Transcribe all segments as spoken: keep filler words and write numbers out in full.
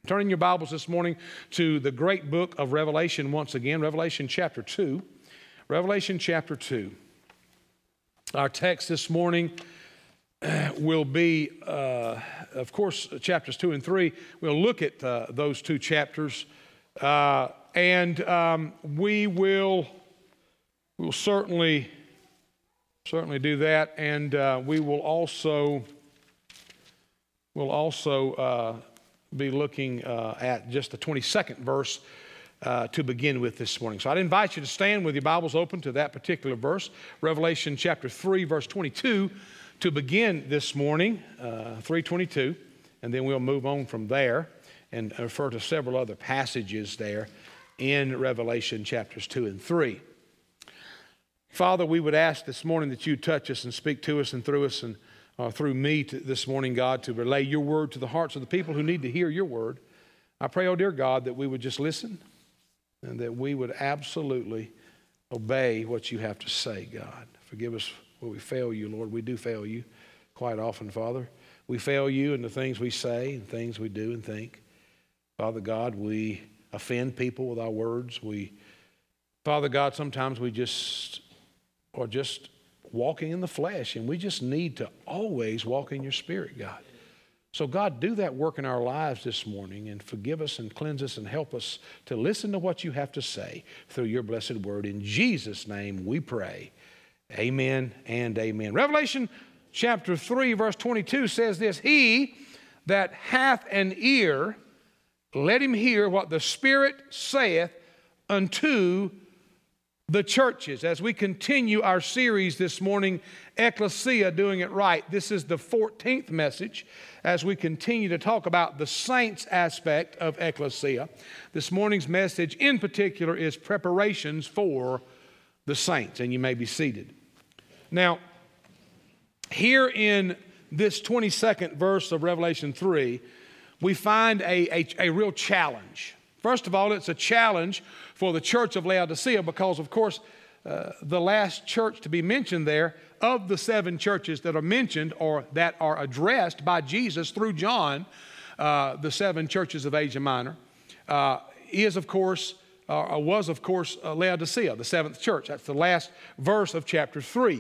Turn in your Bibles this morning to the great book of Revelation once again, Revelation chapter two. Revelation chapter two. Our text this morning will be, uh, of course, chapters two and three. We'll look at uh, those two chapters, uh, and um, we will we'll certainly certainly do that, and uh, we will also we'll also. Uh, be looking uh, at just the twenty-second verse uh, to begin with this morning. So I'd invite you to stand with your Bibles open to that particular verse, Revelation chapter three, verse twenty-two, to begin this morning, uh, three twenty-two, and then we'll move on from there and refer to several other passages there in Revelation chapters two and three. Father, we would ask this morning that you touch us and speak to us and through us and Uh, through me to, this morning, God, to relay your word to the hearts of the people who need to hear your word. I pray, oh dear God, that we would just listen and that we would absolutely obey what you have to say, God. Forgive us where we fail you, Lord. We do fail you quite often, Father. We fail you in the things we say and things we do and think. Father God, we offend people with our words. We, Father God, sometimes we just are just walking in the flesh, and we just need to always walk in your spirit, God. So God, do that work in our lives this morning and forgive us and cleanse us and help us to listen to what you have to say through your blessed word. In Jesus' name we pray. Amen and amen. Revelation chapter three, verse twenty-two says this: He that hath an ear, let him hear what the Spirit saith unto the churches. As we continue our series this morning, Ecclesia, Doing It Right. This is the fourteenth message as we continue to talk about the saints aspect of Ecclesia. This morning's message in particular is preparations for the saints, and you may be seated. Now, here in this twenty-second verse of Revelation three, we find a, a, a real challenge. First of all, it's a challenge for the church of Laodicea because, of course, uh, the last church to be mentioned there of the seven churches that are mentioned or that are addressed by Jesus through John, uh, the seven churches of Asia Minor, uh, is, of course, uh, was, of course, uh, Laodicea, the seventh church. That's the last verse of chapter three.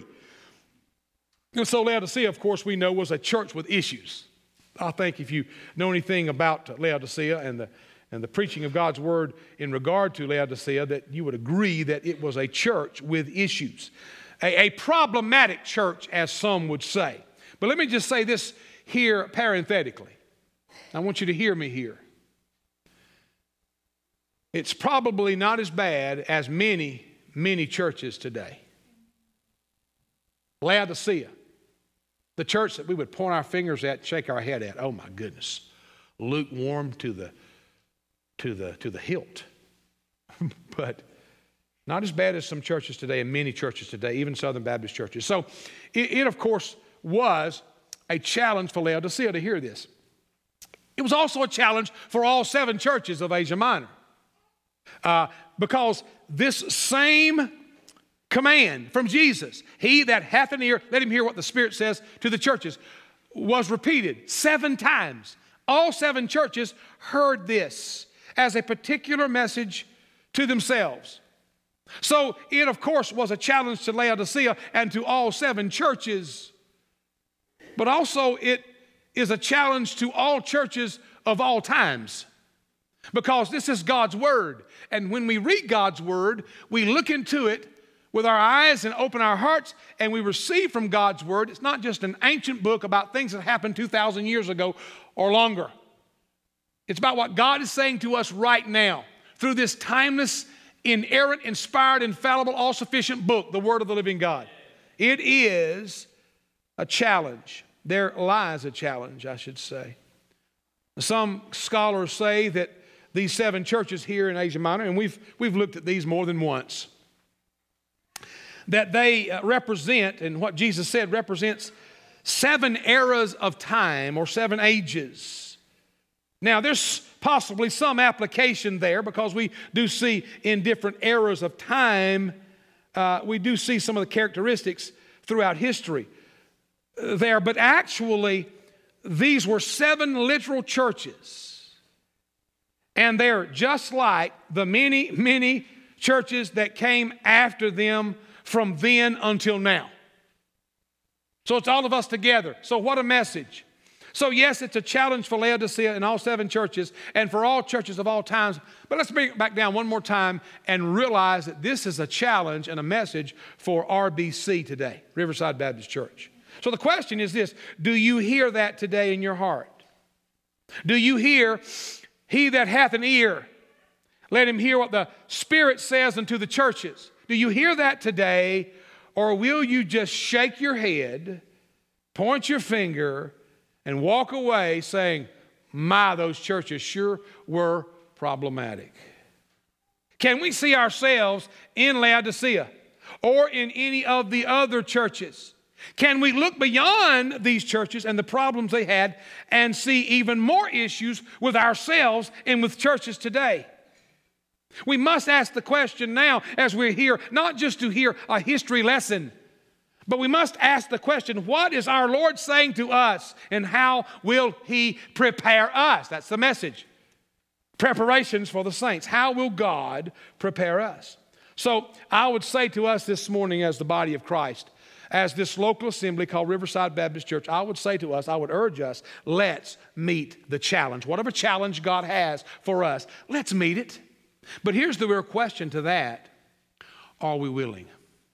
And so Laodicea, of course, we know was a church with issues. I think if you know anything about Laodicea and the and the preaching of God's word in regard to Laodicea, that you would agree that it was a church with issues. A, a problematic church, as some would say. But let me just say this here parenthetically. I want you to hear me here. It's probably not as bad as many, many churches today. Laodicea, the church that we would point our fingers at and shake our head at. Oh my goodness. Lukewarm to the to the to the hilt. But not as bad as some churches today and many churches today, even Southern Baptist churches. So it, it of course was a challenge for Laodicea to hear this. It was also a challenge for all seven churches of Asia Minor. Uh, because this same command from Jesus, he that hath an ear, let him hear what the Spirit says to the churches, was repeated seven times. All seven churches heard this as a particular message to themselves. So it, of course, was a challenge to Laodicea and to all seven churches. But also it is a challenge to all churches of all times. Because this is God's word. And when we read God's word, we look into it with our eyes and open our hearts, and we receive from God's word. It's not just an ancient book about things that happened two thousand years ago or longer. It's about what God is saying to us right now through this timeless, inerrant, inspired, infallible, all-sufficient book, the Word of the living God. It is a challenge. There lies a challenge, I should say. Some scholars say that these seven churches here in Asia Minor, and we've, we've looked at these more than once, that they represent, and what Jesus said represents seven eras of time or seven ages. Now, there's possibly some application there because we do see in different eras of time, uh, we do see some of the characteristics throughout history there. But actually, these were seven literal churches And they're just like the many, many churches that came after them from then until now. So it's all of us together. So what a message. So yes, it's a challenge for Laodicea and all seven churches and for all churches of all times. But let's bring it back down one more time and realize that this is a challenge and a message for R B C today, Riverside Baptist Church. So the question is this: do you hear that today in your heart? Do you hear, he that hath an ear, let him hear what the Spirit says unto the churches? Do you hear that today, or will you just shake your head, point your finger, and walk away saying, my, those churches sure were problematic? Can we see ourselves in Laodicea or in any of the other churches? Can we look beyond these churches and the problems they had and see even more issues with ourselves and with churches today? We must ask the question now as we're here, not just to hear a history lesson, but we must ask the question, what is our Lord saying to us and how will He prepare us? That's the message. Preparations for the saints. How will God prepare us? So I would say to us this morning as the body of Christ, as this local assembly called Riverside Baptist Church, I would say to us, I would urge us, let's meet the challenge. Whatever challenge God has for us, let's meet it. But here's the real question to that. Are we willing?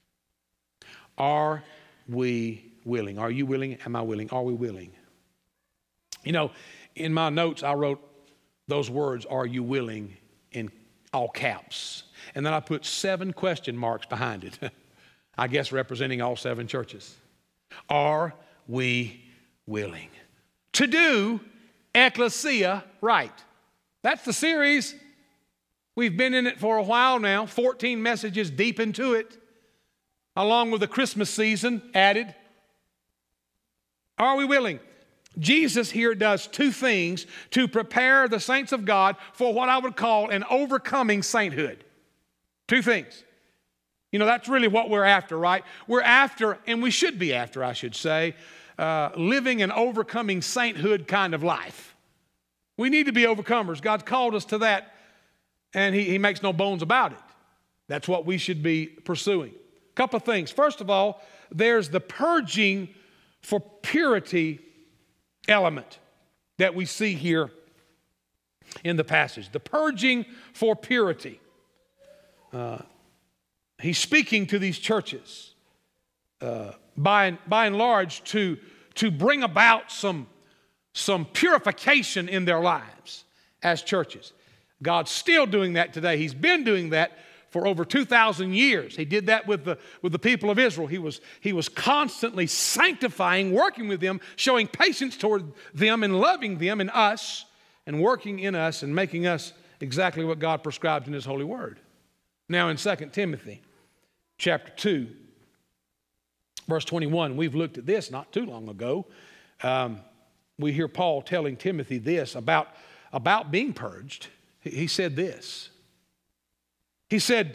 Are we willing? Are you willing? Am I willing? Are we willing? You know, in my notes, I wrote those words, are you willing, in all caps. And then I put seven question marks behind it. I guess representing all seven churches. Are we willing to do ecclesia right? That's the series. We've been in it for a while now, fourteen messages deep into it, along with the Christmas season added. Are we willing? Jesus here does two things to prepare the saints of God for what I would call an overcoming sainthood. Two things. You know, that's really what we're after, right? We're after, and we should be after, I should say, uh, living an overcoming sainthood kind of life. We need to be overcomers. God's called us to that, and He, he makes no bones about it. That's what we should be pursuing. A couple of things. First of all, there's the purging for purity element that we see here in the passage. The purging for purity. Uh, he's speaking to these churches uh, by, by and large to, to bring about some, some purification in their lives as churches. God's still doing that today. He's been doing that for over two thousand years. He did that with the, with the people of Israel. He was, he was constantly sanctifying, working with them, showing patience toward them and loving them and us and working in us and making us exactly what God prescribed in His holy word. Now in Second Timothy chapter two, verse twenty-one, we've looked at this not too long ago. Um, we hear Paul telling Timothy this about, about being purged. He, he said this. He said,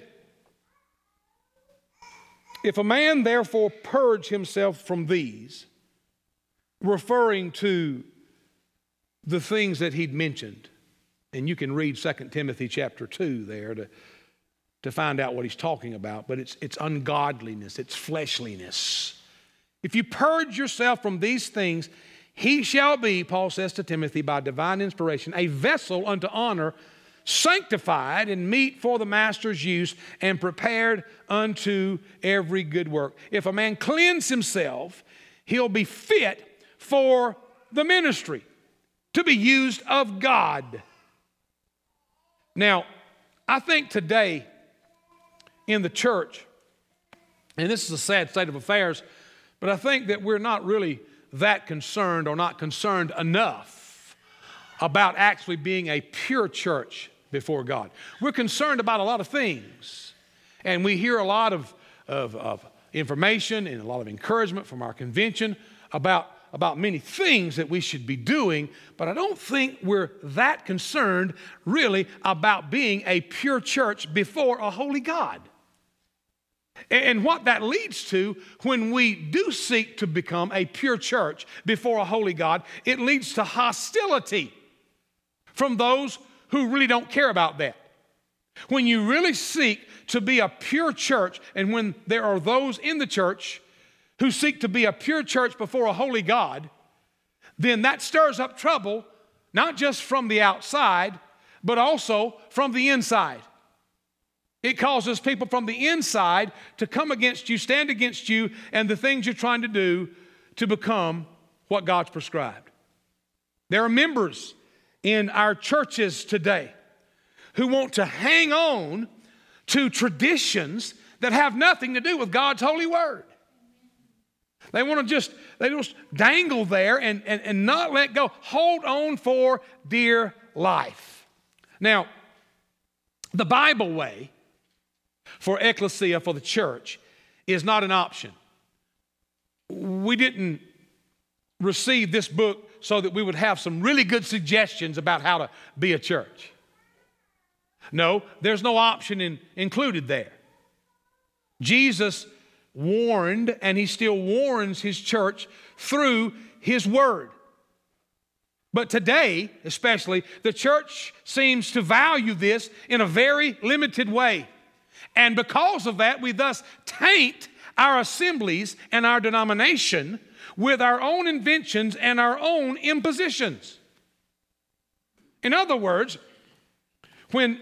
if a man therefore purge himself from these, referring to the things that he'd mentioned, and you can read Second Timothy chapter two there to, to find out what he's talking about, but it's, it's ungodliness, it's fleshliness. If you purge yourself from these things, he shall be, Paul says to Timothy, by divine inspiration, a vessel unto honor, sanctified and meet for the master's use and prepared unto every good work. If a man cleanse himself, he'll be fit for the ministry, to be used of God. Now, I think today in the church, and this is a sad state of affairs, but I think that we're not really that concerned or not concerned enough about actually being a pure church before God. We're concerned about a lot of things, and we hear a lot of, of, of information and a lot of encouragement from our convention about, about many things that we should be doing, but I don't think we're that concerned really about being a pure church before a holy God. And what that leads to when we do seek to become a pure church before a holy God, it leads to hostility from those who really don't care about that. When you really seek to be a pure church, and when there are those in the church who seek to be a pure church before a holy God, then that stirs up trouble, not just from the outside, but also from the inside. It causes people from the inside to come against you, stand against you, and the things you're trying to do to become what God's prescribed. There are members in our churches today who want to hang on to traditions that have nothing to do with God's holy word. They want to just, they just dangle there and, and, and not let go. Hold on for dear life. Now, the Bible way for ecclesia, for the church, is not an option. We didn't receive this book so that we would have some really good suggestions about how to be a church. No, there's no option in, included there. Jesus warned, and he still warns his church through his word. But today, especially, the church seems to value this in a very limited way. And because of that, we thus taint our assemblies and our denomination with our own inventions and our own impositions. In other words, when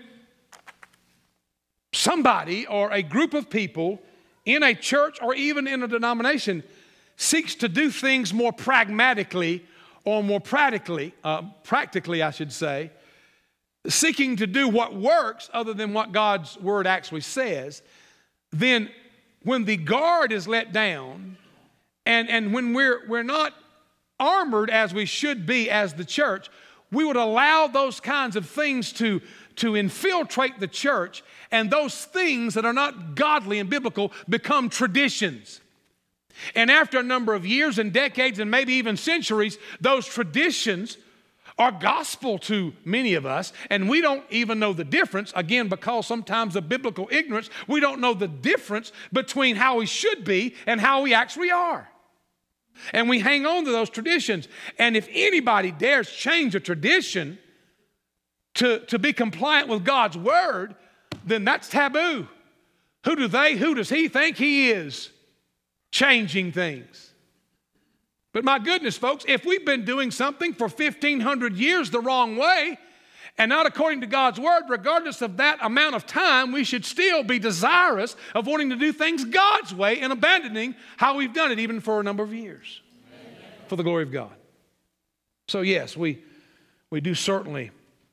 somebody or a group of people in a church or even in a denomination seeks to do things more pragmatically or more practically, uh, practically, I should say, seeking to do what works other than what God's word actually says, then when the guard is let down and, and when we're, we're not armored as we should be as the church, we would allow those kinds of things to, to infiltrate the church, and those things that are not godly and biblical become traditions. And after a number of years and decades and maybe even centuries, those traditions are gospel to many of us, and we don't even know the difference, again, because sometimes of biblical ignorance, we don't know the difference between how we should be and how we actually are. And we hang on to those traditions. And if anybody dares change a tradition to, to be compliant with God's word, then that's taboo. Who do they, who does he think he is? Changing things. But my goodness, folks, if we've been doing something for fifteen hundred years the wrong way and not according to God's word, regardless of that amount of time, we should still be desirous of wanting to do things God's way and abandoning how we've done it even for a number of years. Amen. For the glory of God. So yes, we, we do certainly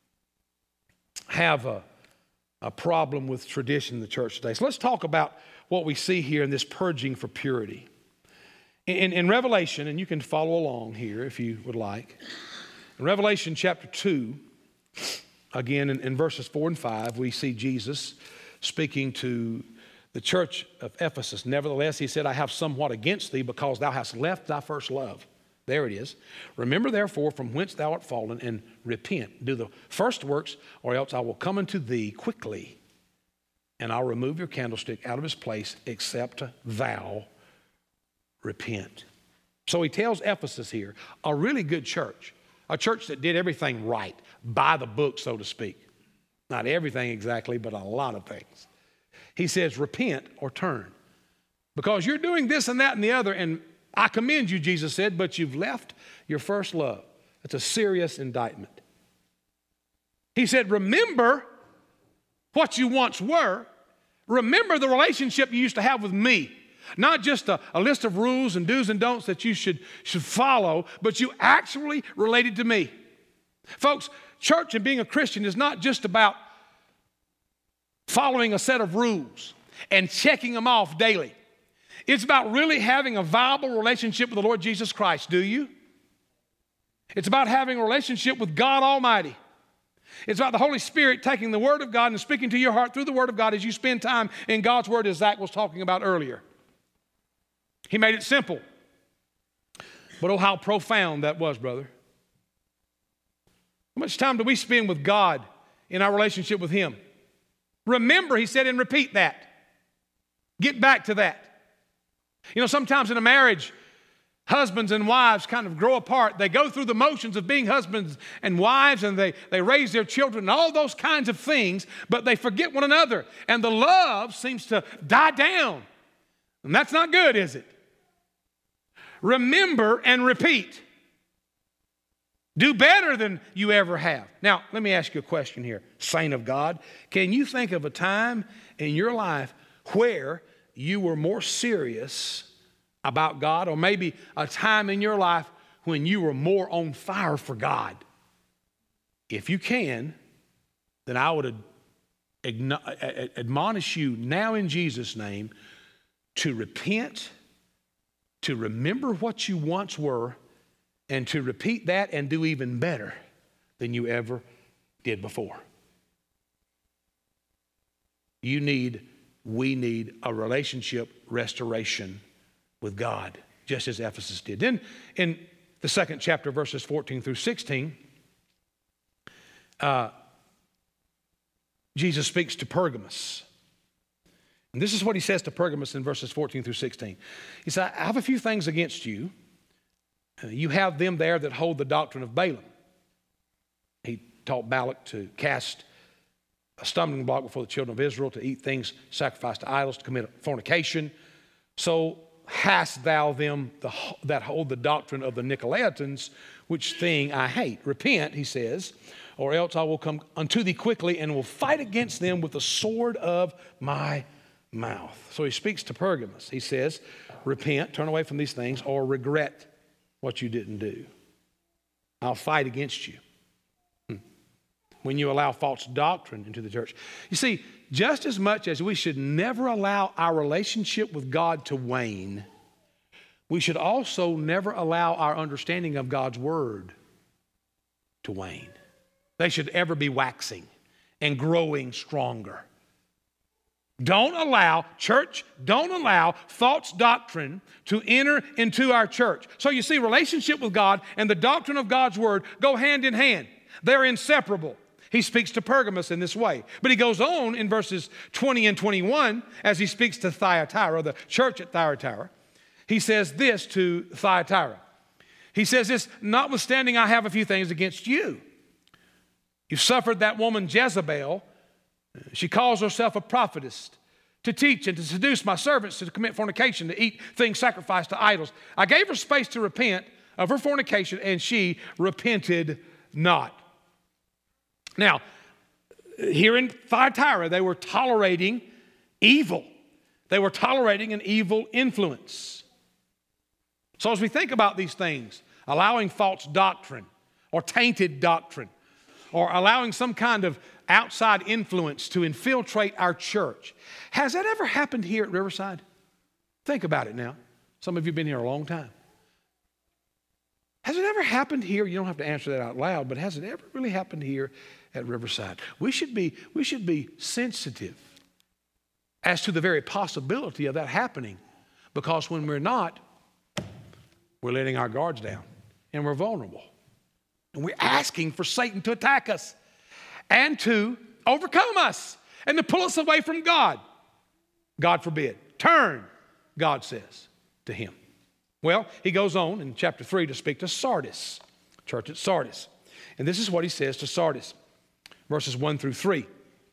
have a, a problem with tradition in the church today. So let's talk about what we see here in this purging for purity. In, in Revelation, and you can follow along here if you would like. In Revelation chapter two, again in, in verses four and five, we see Jesus speaking to the church of Ephesus. Nevertheless, he said, I have somewhat against thee because thou hast left thy first love. There it is. Remember therefore from whence thou art fallen and repent. Do the first works, or else I will come unto thee quickly, and I'll remove your candlestick out of his place, except thou repent. So he tells Ephesus here, a really good church, a church that did everything right, by the book, so to speak. Not everything exactly, but a lot of things. He says, repent or turn. Because you're doing this and that and the other, and I commend you, Jesus said, but you've left your first love. That's a serious indictment. He said, remember what you once were. Remember the relationship you used to have with me. Not just a, a list of rules and do's and don'ts that you should, should follow, but you actually related to me. Folks, church and being a Christian is not just about following a set of rules and checking them off daily. It's about really having a viable relationship with the Lord Jesus Christ. Do you? It's about having a relationship with God Almighty. It's about the Holy Spirit taking the Word of God and speaking to your heart through the Word of God as you spend time in God's Word, as Zach was talking about earlier. He made it simple. But oh, how profound that was, brother. How much time do we spend with God in our relationship with Him? Remember, he said, and repeat that. Get back to that. You know, sometimes in a marriage, Husbands and wives kind of grow apart. They go through the motions of being husbands and wives, and they, they raise their children and all those kinds of things, but they forget one another. And the love seems to die down. And that's not good, is it? Remember and repeat. Do better than you ever have. Now, let me ask you a question here, saint of God. Can you think of a time in your life where you were more serious about God, or maybe a time in your life when you were more on fire for God? If you can, then I would admonish you now in Jesus' name to repent, to remember what you once were, and to repeat that and do even better than you ever did before. You need, we need a relationship restoration with God, just as Ephesus did. Then in the second chapter, verses fourteen through sixteen, uh, Jesus speaks to Pergamos. And this is what he says to Pergamos in verses fourteen through sixteen. He said, I have a few things against you. Uh, you have them there that hold the doctrine of Balaam. He taught Balak to cast a stumbling block before the children of Israel, to eat things sacrificed to idols, to commit fornication. So hast thou them the, that hold the doctrine of the Nicolaitans, which thing I hate. Repent, he says, or else I will come unto thee quickly and will fight against them with the sword of my mouth. So he speaks to Pergamos. He says, repent, turn away from these things, or regret what you didn't do. I'll fight against you when you allow false doctrine into the church. You see, just as much as we should never allow our relationship with God to wane, we should also never allow our understanding of God's word to wane. They should ever be waxing and growing stronger. Don't allow, church, don't allow false doctrine to enter into our church. So you see, relationship with God and the doctrine of God's word go hand in hand. They're inseparable. He speaks to Pergamos in this way. But he goes on in verses twenty and twenty-one as he speaks to Thyatira, the church at Thyatira. He says this to Thyatira. He says this, notwithstanding I have a few things against you. You've suffered that woman Jezebel. She calls herself a prophetess, to teach and to seduce my servants to commit fornication, to eat things sacrificed to idols. I gave her space to repent of her fornication, and she repented not. Now, here in Thyatira, they were tolerating evil. They were tolerating an evil influence. So as we think about these things, allowing false doctrine or tainted doctrine, or allowing some kind of outside influence to infiltrate our church, has that ever happened here at Riverside? Think about it now. Some of you have been here a long time. Has it ever happened here? You don't have to answer that out loud, but has it ever really happened here at Riverside? We should be, we should be sensitive as to the very possibility of that happening, because when we're not, we're letting our guards down and we're vulnerable. And we're asking for Satan to attack us and to overcome us and to pull us away from God. God forbid. Turn, God says to him. Well, he goes on in chapter three to speak to Sardis, church at Sardis. And this is what he says to Sardis, verses one through three.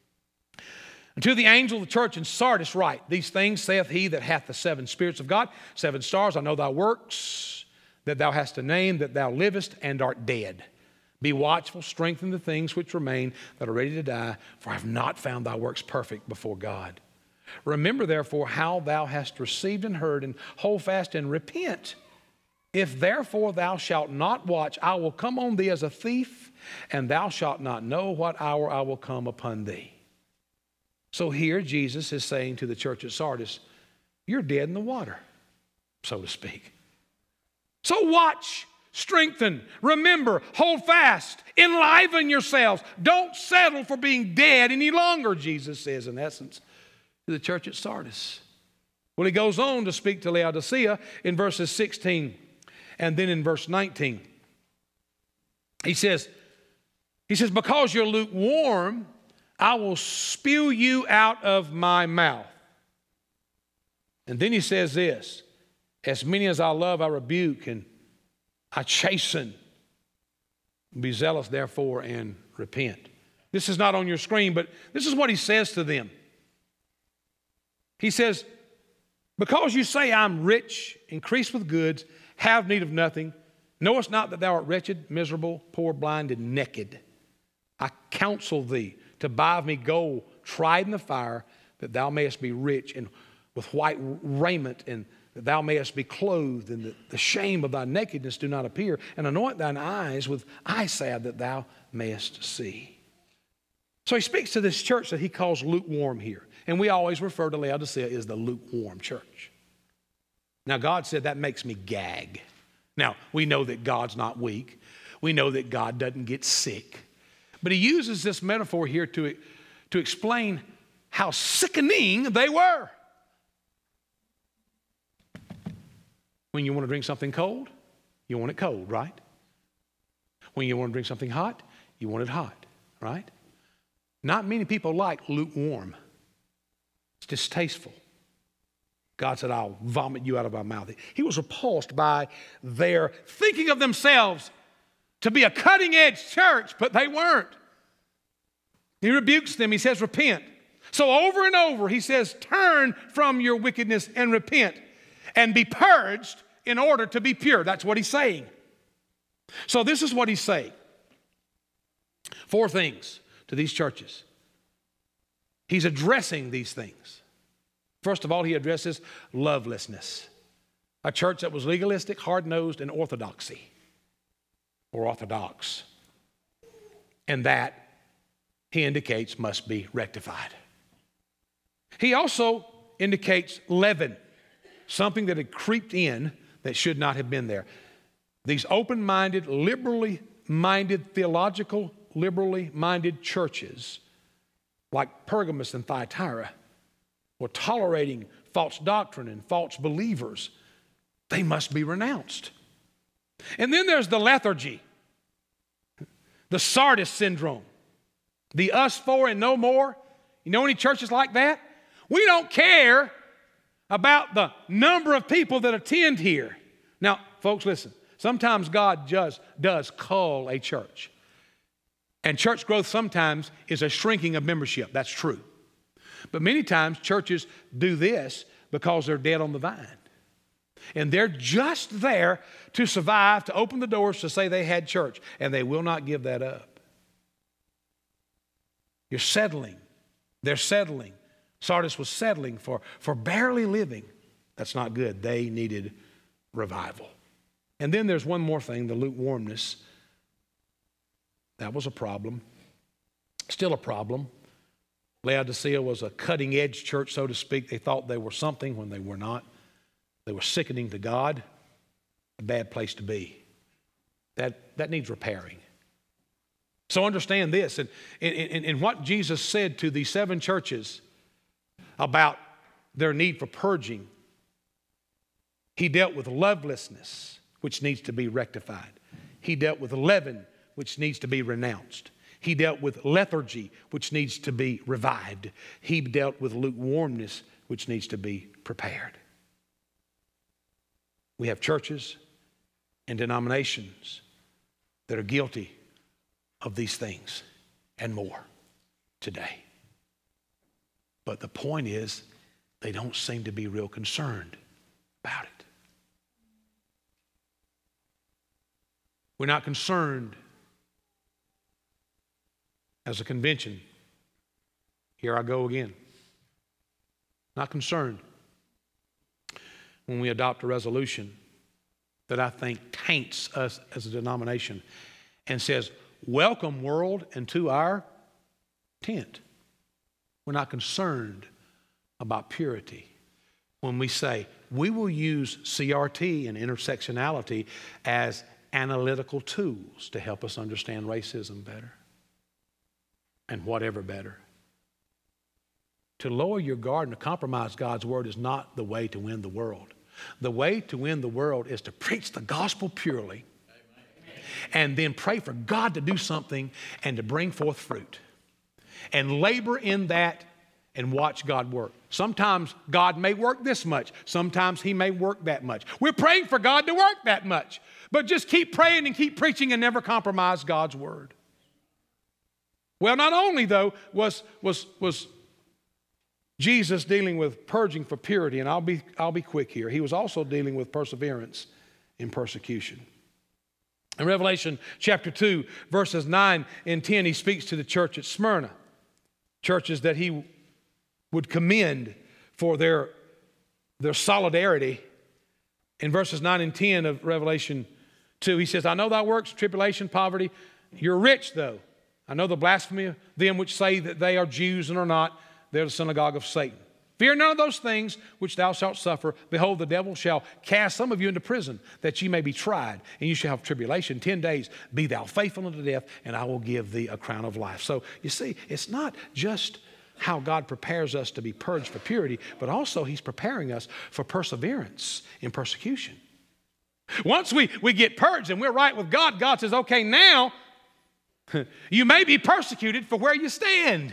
And to the angel of the church in Sardis write, these things saith he that hath the seven spirits of God, seven stars. I know thy works, that thou hast a name, that thou livest and art dead. Be watchful, strengthen the things which remain that are ready to die, for I have not found thy works perfect before God. Remember therefore how thou hast received and heard, and hold fast and repent. If therefore thou shalt not watch, I will come on thee as a thief, and thou shalt not know what hour I will come upon thee. So here Jesus is saying to the church at Sardis, you're dead in the water, so to speak. So watch, strengthen, remember, hold fast, enliven yourselves. Don't settle for being dead any longer, Jesus says in essence to the church at Sardis. Well, he goes on to speak to Laodicea in verses sixteen and then in verse nineteen. He says, he says, because you're lukewarm, I will spew you out of my mouth. And then he says this, As many as I love, I rebuke and I chasten. Be zealous, therefore, and repent. This is not on your screen, but this is what he says to them. He says, because you say, I'm rich, increased with goods, have need of nothing, knowest not that thou art wretched, miserable, poor, blind, and naked. I counsel thee to buy of me gold tried in the fire, that thou mayest be rich, and with white raiment, and that thou mayest be clothed, and that the shame of thy nakedness do not appear, and anoint thine eyes with eye salve, that thou mayest see. So he speaks to this church that he calls lukewarm here. And we always refer to Laodicea as the lukewarm church. Now, God said that makes me gag. Now, we know that God's not weak. We know that God doesn't get sick. But he uses this metaphor here to, to explain how sickening they were. When you want to drink something cold, you want it cold, right? When you want to drink something hot, you want it hot, right? Not many people like lukewarm. It's distasteful. God said, I'll vomit you out of my mouth. He was repulsed by their thinking of themselves to be a cutting edge church, but they weren't. He rebukes them. He says, repent. So over and over, he says, turn from your wickedness and repent and be purged in order to be pure. That's what he's saying. So this is what he's saying. Four things to these churches. He's addressing these things. First of all, he addresses lovelessness. A church that was legalistic, hard-nosed, and orthodoxy, or orthodox. And that, he indicates, must be rectified. He also indicates leaven, something that had creeped in that should not have been there. These open-minded, liberally minded, theological, liberally minded churches like Pergamos and Thyatira were tolerating false doctrine and false believers. They must be renounced. And then there's the lethargy, the Sardis syndrome, the us for and no more. You know any churches like that? We don't care about the number of people that attend here. Now, folks, listen. Sometimes God just does cull a church. And church growth sometimes is a shrinking of membership. That's true. But many times churches do this because they're dead on the vine. And they're just there to survive, to open the doors to say they had church. And they will not give that up. You're settling. They're settling. Sardis was settling for, for barely living. That's not good. They needed revival. And then there's one more thing, the lukewarmness. That was a problem. Still a problem. Laodicea was a cutting edge church, so to speak. They thought they were something when they were not. They were sickening to God. A bad place to be. That, that needs repairing. So understand this. And, and, and what Jesus said to these seven churches about their need for purging, he dealt with lovelessness, which needs to be rectified. He dealt with leaven, which needs to be renounced. He dealt with lethargy, which needs to be revived. He dealt with lukewarmness, which needs to be prepared. We have churches and denominations that are guilty of these things and more today. But the point is, they don't seem to be real concerned about it. We're not concerned as a convention. Here I go again. Not concerned when we adopt a resolution that I think taints us as a denomination and says, welcome world into our tent. We're not concerned about purity when we say we will use C R T and intersectionality as analytical tools to help us understand racism better and whatever better. To lower your guard and to compromise God's word is not the way to win the world. The way to win the world is to preach the gospel purely and then pray for God to do something and to bring forth fruit and labor in that and watch God work. Sometimes God may work this much. Sometimes he may work that much. We're praying for God to work that much. But just keep praying and keep preaching and never compromise God's word. Well, not only, though, was, was, was Jesus dealing with purging for purity, and I'll be, I'll be quick here. He was also dealing with perseverance in persecution. In Revelation chapter two, verses nine and ten, he speaks to the church at Smyrna, churches that he would commend for their, their solidarity. In verses nine and ten of Revelation two, he says, I know thy works, tribulation, poverty. You're rich, though. I know the blasphemy of them which say that they are Jews and are not. They're the synagogue of Satan. Fear none of those things which thou shalt suffer. Behold, the devil shall cast some of you into prison, that ye may be tried, and you shall have tribulation ten days. Be thou faithful unto death, and I will give thee a crown of life. So, you see, it's not just how God prepares us to be purged for purity, but also he's preparing us for perseverance in persecution. Once we, we get purged and we're right with God, God says, okay, now you may be persecuted for where you stand.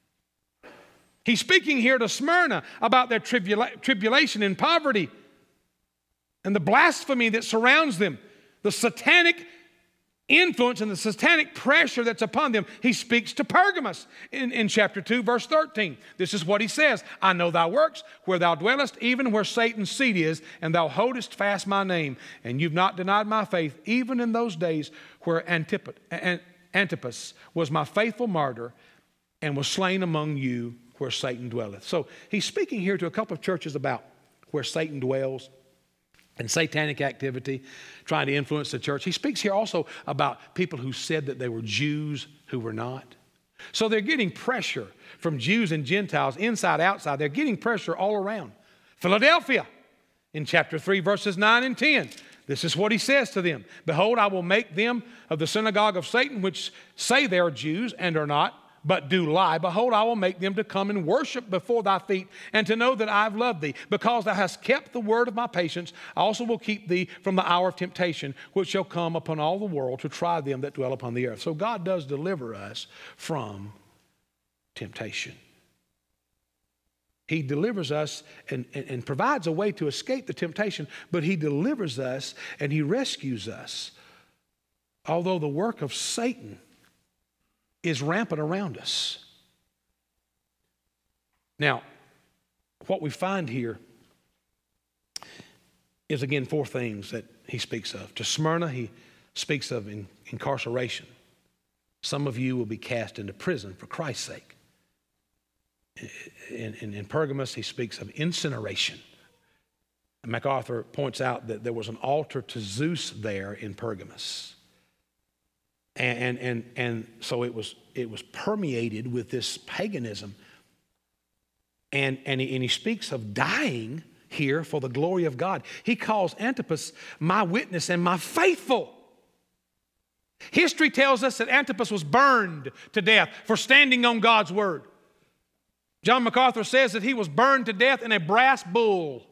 He's speaking here to Smyrna about their tribula- tribulation and poverty and the blasphemy that surrounds them, the satanic influence and the satanic pressure that's upon them. He speaks to Pergamos in, in chapter two, verse thirteen. This is what he says. I know thy works, where thou dwellest, even where Satan's seat is, and thou holdest fast my name, and you've not denied my faith, even in those days where Antip- Antipas was my faithful martyr and was slain among you where Satan dwelleth. So he's speaking here to a couple of churches about where Satan dwells and satanic activity, trying to influence the church. He speaks here also about people who said that they were Jews who were not. So they're getting pressure from Jews and Gentiles, inside, outside. They're getting pressure all around. Philadelphia, in chapter three, verses nine and ten. This is what he says to them. Behold, I will make them of the synagogue of Satan, which say they are Jews and are not, but do lie. Behold, I will make them to come and worship before thy feet, and to know that I have loved thee. Because thou hast kept the word of my patience, I also will keep thee from the hour of temptation, which shall come upon all the world to try them that dwell upon the earth. So God does deliver us from temptation. He delivers us and, and, and provides a way to escape the temptation, but he delivers us and he rescues us. Although the work of Satan is rampant around us. Now, what we find here is, again, four things that he speaks of. To Smyrna, he speaks of in, incarceration. Some of you will be cast into prison for Christ's sake. In, in, in Pergamos, he speaks of incineration. And MacArthur points out that there was an altar to Zeus there in Pergamos. And, and, and so it was, it was permeated with this paganism. And, and, he, and he speaks of dying here for the glory of God. He calls Antipas my witness and my faithful. History tells us that Antipas was burned to death for standing on God's word. John MacArthur says that he was burned to death in a brass bull.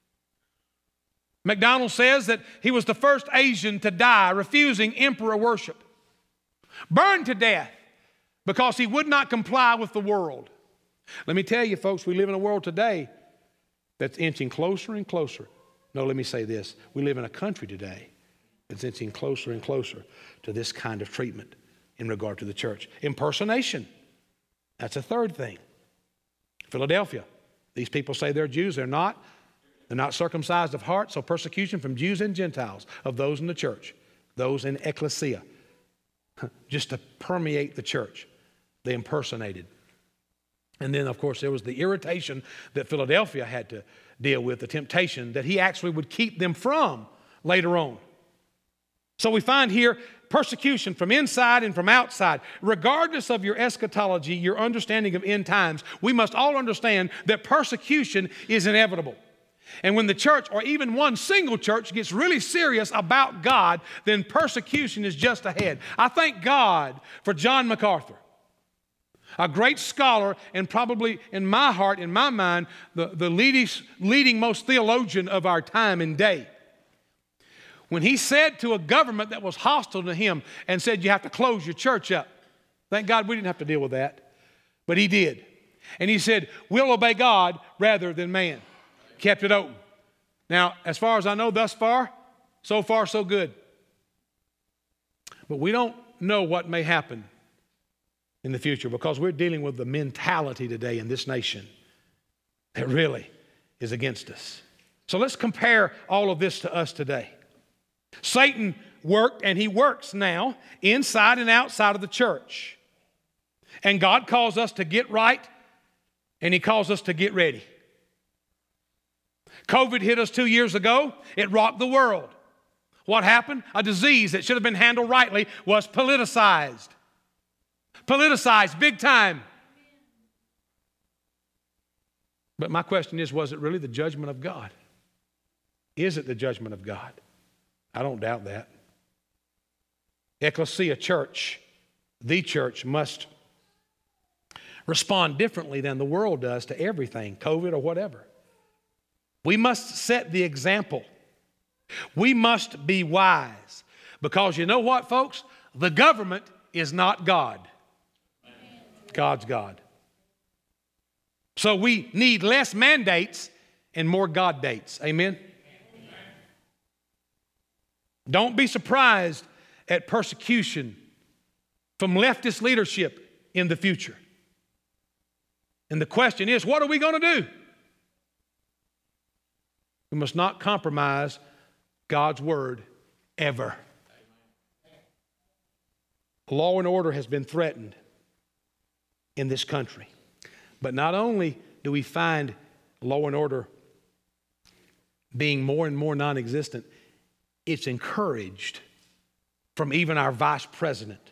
MacDonald says that he was the first Asian to die refusing emperor worship. Burned to death because he would not comply with the world. Let me tell you, folks, we live in a world today that's inching closer and closer. No, let me say this. We live in a country today that's inching closer and closer to this kind of treatment in regard to the church. Impersonation. That's a third thing. Philadelphia. These people say they're Jews. They're not. They're not circumcised of heart. So persecution from Jews and Gentiles, of those in the church, those in ecclesia. Just to permeate the church. They impersonated. And then, of course, there was the irritation that Philadelphia had to deal with, the temptation that he actually would keep them from later on. So we find here persecution from inside and from outside. Regardless of your eschatology, your understanding of end times, we must all understand that persecution is inevitable. And when the church, or even one single church, gets really serious about God, then persecution is just ahead. I thank God for John MacArthur, a great scholar, and probably in my heart, in my mind, the, the leading, leading most theologian of our time and day. When he said to a government that was hostile to him and said, you have to close your church up. Thank God we didn't have to deal with that, but he did. And he said, we'll obey God rather than man. Kept it open. Now, as far as I know thus far, so far so good. But we don't know what may happen in the future because we're dealing with the mentality today in this nation that really is against us. So let's compare all of this to us today. Satan worked, and he works now inside and outside of the church. And God calls us to get right, and he calls us to get ready. COVID hit us two years ago. It rocked the world. What happened? A disease that should have been handled rightly was politicized. Politicized big time. But my question is, was it really the judgment of God? Is it the judgment of God? I don't doubt that. Ecclesia church, the church, must respond differently than the world does to everything, COVID or whatever. We must set the example. We must be wise. Because you know what, folks? The government is not God. God's God. So we need less mandates and more God dates. Amen? Don't be surprised at persecution from leftist leadership in the future. And the question is, what are we going to do? We must not compromise God's word ever. Law and order has been threatened in this country. But not only do we find law and order being more and more non-existent, it's encouraged from even our vice president,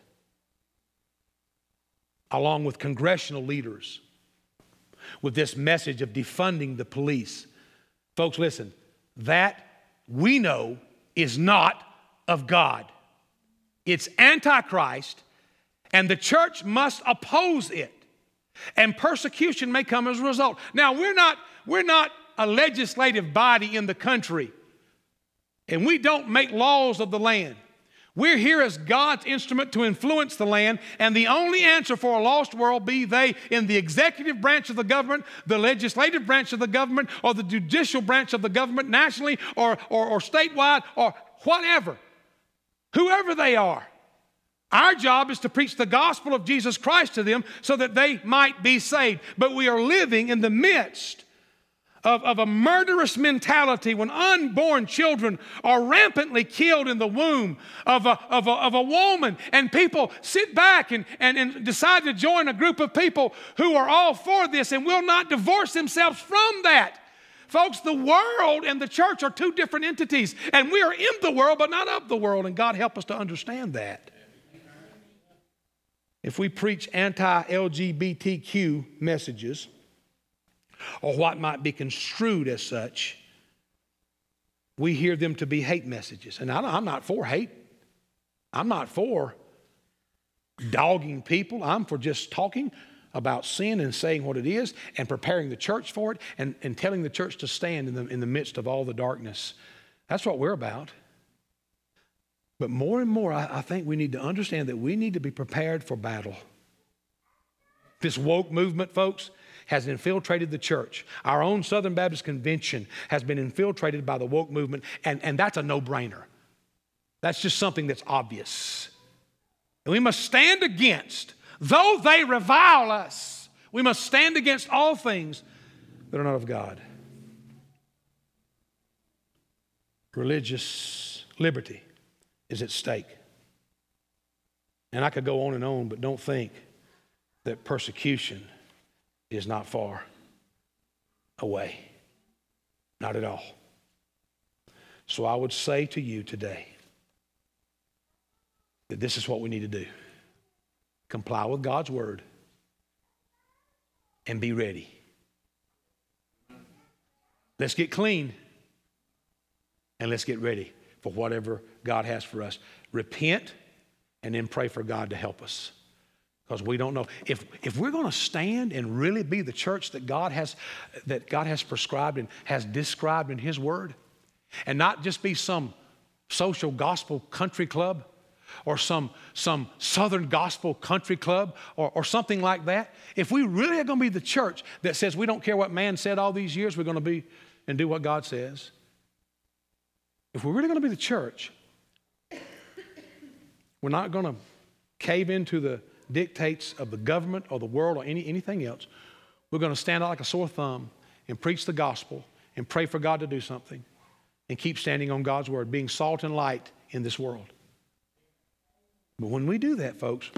along with congressional leaders, with this message of defunding the police. Folks, listen, that we know is not of God. It's Antichrist, and the church must oppose it. And persecution may come as a result. Now, we're not, we're not a legislative body in the country, and we don't make laws of the land. We're here as God's instrument to influence the land, and the only answer for a lost world, be they in the executive branch of the government, the legislative branch of the government, or the judicial branch of the government nationally or, or, or statewide or whatever, whoever they are. Our job is to preach the gospel of Jesus Christ to them so that they might be saved. But we are living in the midst Of, of a murderous mentality when unborn children are rampantly killed in the womb of a, of a, of a woman, and people sit back and, and, and decide to join a group of people who are all for this and will not divorce themselves from that. Folks, the world and the church are two different entities, and we are in the world but not of the world, and God help us to understand that. If we preach anti-L G B T Q messages, or what might be construed as such, we hear them to be hate messages. And I'm not for hate. I'm not for dogging people. I'm for just talking about sin and saying what it is and preparing the church for it and, and telling the church to stand in the, in the midst of all the darkness. That's what we're about. But more and more, I, I think we need to understand that we need to be prepared for battle. This woke movement, folks, has infiltrated the church. Our own Southern Baptist Convention has been infiltrated by the woke movement, and, and that's a no-brainer. That's just something that's obvious. And we must stand against, though they revile us, we must stand against all things that are not of God. Religious liberty is at stake. And I could go on and on, but don't think that persecution is not far away. Not at all. So I would say to you today that this is what we need to do. Comply with God's word and be ready. Let's get clean and let's get ready for whatever God has for us. Repent and then pray for God to help us. Because we don't know. If, if we're going to stand and really be the church that God has that God has prescribed and has described in His Word, and not just be some social gospel country club, or some, some Southern gospel country club or, or something like that, if we really are going to be the church that says we don't care what man said all these years, we're going to be and do what God says. If we're really going to be the church, we're not going to cave into the dictates of the government or the world or any, anything else. We're going to stand out like a sore thumb and preach the gospel and pray for God to do something and keep standing on God's word, being salt and light in this world. But when we do that, folks,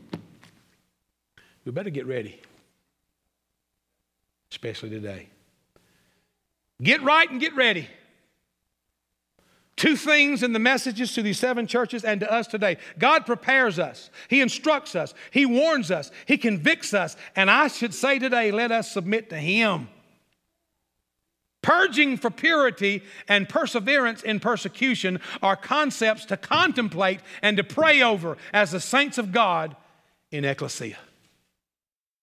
we better get ready, especially today. Get right and get ready. Two things in the messages to these seven churches and to us today. God prepares us. He instructs us. He warns us. He convicts us. And I should say today, let us submit to Him. Purging for purity and perseverance in persecution are concepts to contemplate and to pray over as the saints of God in ecclesia.